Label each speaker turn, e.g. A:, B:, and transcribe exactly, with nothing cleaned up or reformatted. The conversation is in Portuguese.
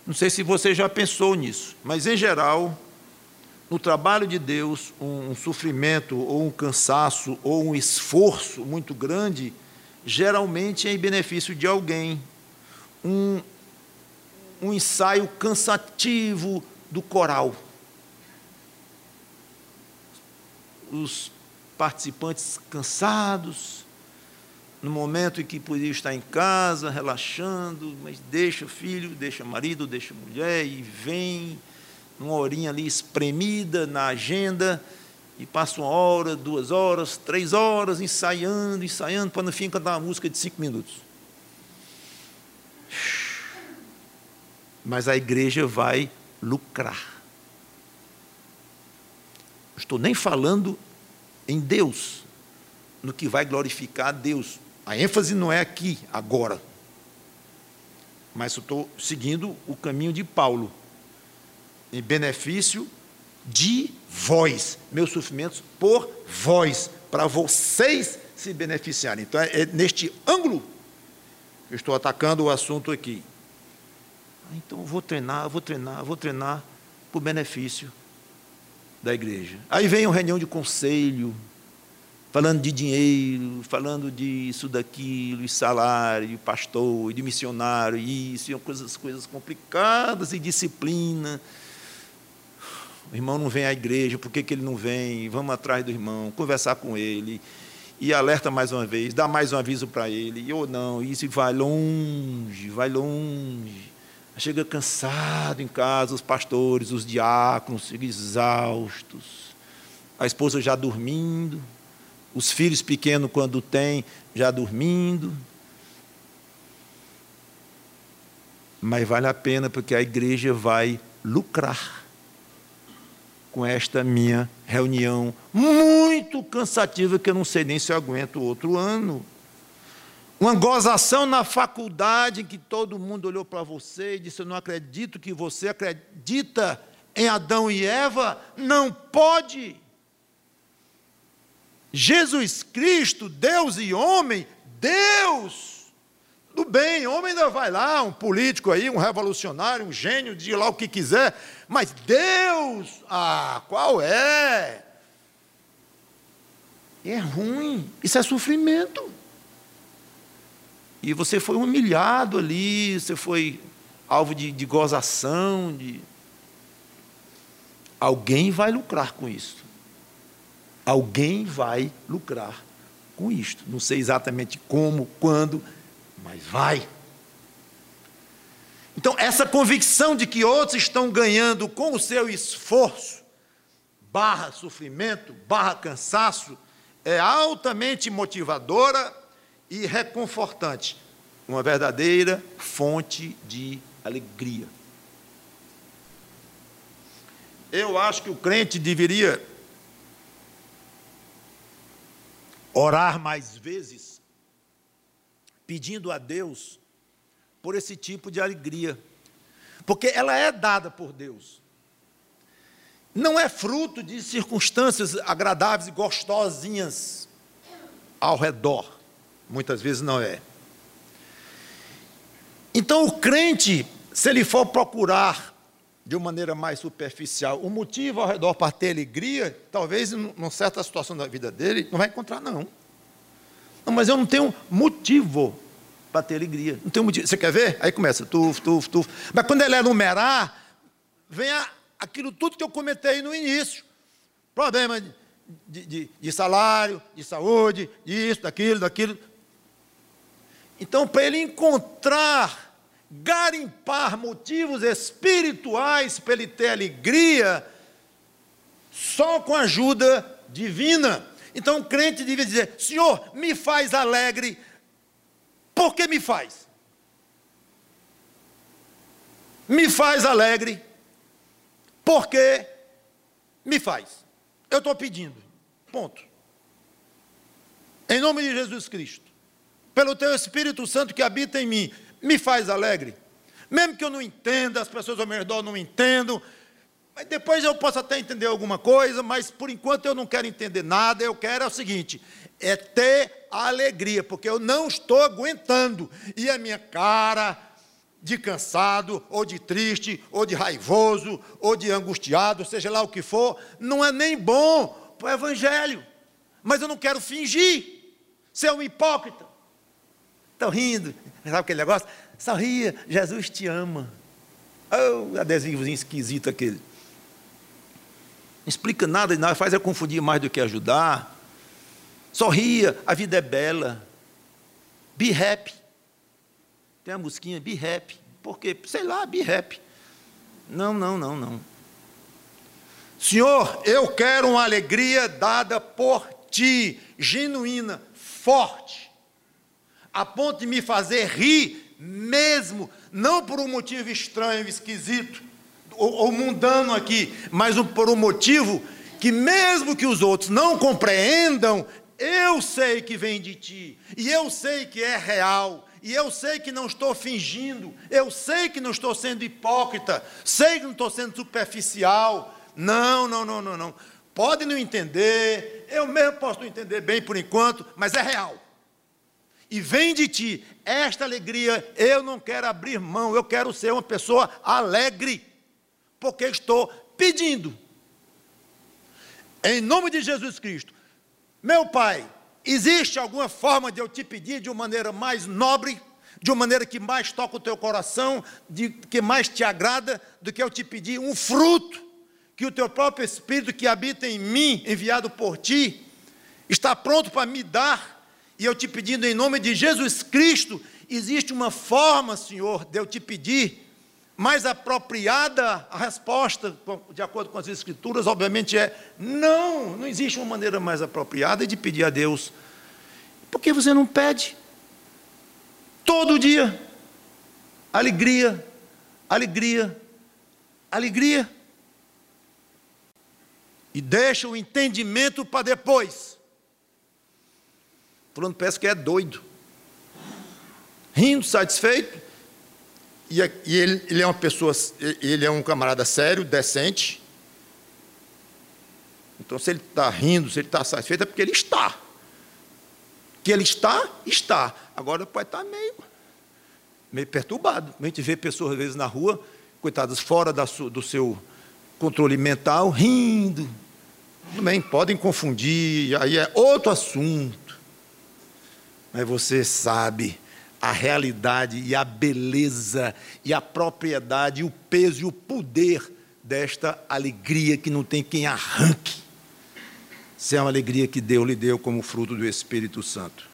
A: Não sei se você já pensou nisso, mas, em geral, no trabalho de Deus, um, um sofrimento, ou um cansaço, ou um esforço muito grande, geralmente é em benefício de alguém. Um, um ensaio cansativo do coral. Os participantes cansados, no momento em que podiam estar em casa, relaxando, mas deixa o filho, deixa o marido, deixa a mulher, e vem numa horinha ali espremida na agenda, e passa uma hora, duas horas, três horas, ensaiando, ensaiando, para no fim cantar uma música de cinco minutos. Mas a igreja vai lucrar. Não estou nem falando em Deus, no que vai glorificar a Deus. A ênfase não é aqui, agora. Mas eu estou seguindo o caminho de Paulo, em benefício de vós, meus sofrimentos por vós, para vocês se beneficiarem. Então, é, é neste ângulo que eu estou atacando o assunto aqui. Então, eu vou treinar, vou treinar, vou treinar por benefício da igreja. Aí vem uma reunião de conselho, falando de dinheiro, falando disso, daquilo, e salário, e pastor, e de missionário, e isso, e coisas, coisas complicadas, e disciplina. O irmão não vem à igreja, por que, que ele não vem? Vamos atrás do irmão, conversar com ele, e alerta mais uma vez, dá mais um aviso para ele, ou não, isso e vai longe, vai longe. Chega cansado em casa, os pastores, os diáconos, exaustos, a esposa já dormindo, os filhos pequenos, quando tem, já dormindo. Mas vale a pena, porque a igreja vai lucrar com esta minha reunião muito cansativa, que eu não sei nem se eu aguento outro ano. Uma gozação na faculdade, em que todo mundo olhou para você e disse: eu não acredito que você acredita em Adão e Eva. Não pode. Jesus Cristo, Deus e homem, Deus, tudo bem, homem ainda vai lá, um político aí, um revolucionário, um gênio, diga lá o que quiser, mas Deus, ah, qual é? É ruim, isso é sofrimento. E você foi humilhado ali, você foi alvo de, de gozação, de... Alguém vai lucrar com isso. Alguém vai lucrar com isto. Não sei exatamente como, quando, mas vai. Então, essa convicção de que outros estão ganhando com o seu esforço, barra sofrimento, barra cansaço, é altamente motivadora e reconfortante. Uma verdadeira fonte de alegria. Eu acho que o crente deveria orar mais vezes, pedindo a Deus por esse tipo de alegria, porque ela é dada por Deus. Não é fruto de circunstâncias agradáveis e gostosinhas ao redor. Muitas vezes não é. Então, o crente, se ele for procurar de uma maneira mais superficial o motivo ao redor para ter alegria, talvez em uma certa situação da vida dele, não vai encontrar, não. Não, mas eu não tenho motivo para ter alegria. Não tenho motivo. Você quer ver? Aí começa, tuf, tuf, tuf. Mas quando ele enumerar, vem a, aquilo tudo que eu comentei no início. Problema de, de, de, de salário, de saúde, disso, daquilo, daquilo. Então, para ele encontrar, garimpar motivos espirituais para ele ter alegria, só com a ajuda divina. Então, o crente deve dizer: Senhor, me faz alegre. Por que me faz? Me faz alegre. Porque me faz. Eu estou pedindo. Ponto. Em nome de Jesus Cristo, pelo teu Espírito Santo que habita em mim, me faz alegre. Mesmo que eu não entenda, as pessoas ao meu redor não entendam, mas depois eu posso até entender alguma coisa, mas por enquanto eu não quero entender nada. Eu quero é o seguinte, é ter alegria, porque eu não estou aguentando, e a minha cara, de cansado, ou de triste, ou de raivoso, ou de angustiado, seja lá o que for, não é nem bom para o evangelho. Mas eu não quero fingir ser um hipócrita. Estão rindo, sabe aquele negócio? Sorria, Jesus te ama. Oh, adesivozinho esquisito aquele. Não explica nada, nada, faz é confundir mais do que ajudar. Sorria, a vida é bela. Be happy. Tem a musiquinha, be happy. Por quê? Sei lá, be happy. Não, não, não, não. Senhor, eu quero uma alegria dada por ti, genuína, forte, a ponto de me fazer rir mesmo, não por um motivo estranho, esquisito, ou, ou mundano aqui, mas por um motivo que mesmo que os outros não compreendam, eu sei que vem de ti, e eu sei que é real, e eu sei que não estou fingindo, eu sei que não estou sendo hipócrita, sei que não estou sendo superficial. Não, não, não, não, não. Pode não entender, eu mesmo posso não entender bem por enquanto, mas é real. E vem de ti, esta alegria, eu não quero abrir mão, eu quero ser uma pessoa alegre, porque estou pedindo. Em nome de Jesus Cristo, meu Pai, existe alguma forma de eu te pedir de uma maneira mais nobre, de uma maneira que mais toca o teu coração, de, que mais te agrada, do que eu te pedir um fruto, que o teu próprio Espírito que habita em mim, enviado por ti, está pronto para me dar, e eu te pedindo em nome de Jesus Cristo, existe uma forma, Senhor, de eu te pedir, mais apropriada. A resposta, de acordo com as Escrituras, obviamente é, não, não existe uma maneira mais apropriada de pedir a Deus. Por que você não pede? Todo dia, alegria, alegria, alegria. E deixa o entendimento para depois. Falando, parece que é doido. Rindo, satisfeito. E, e ele, ele é uma pessoa, ele é um camarada sério, decente. Então, se ele está rindo, se ele está satisfeito, é porque ele está. Que ele está, está. Agora pode estar meio, meio perturbado. A gente vê pessoas, às vezes, na rua, coitadas, fora da su, do seu controle mental, rindo. Também podem confundir, aí é outro assunto. Mas você sabe a realidade e a beleza e a propriedade, e o peso e o poder desta alegria que não tem quem arranque. Se é uma alegria que Deus lhe deu como fruto do Espírito Santo.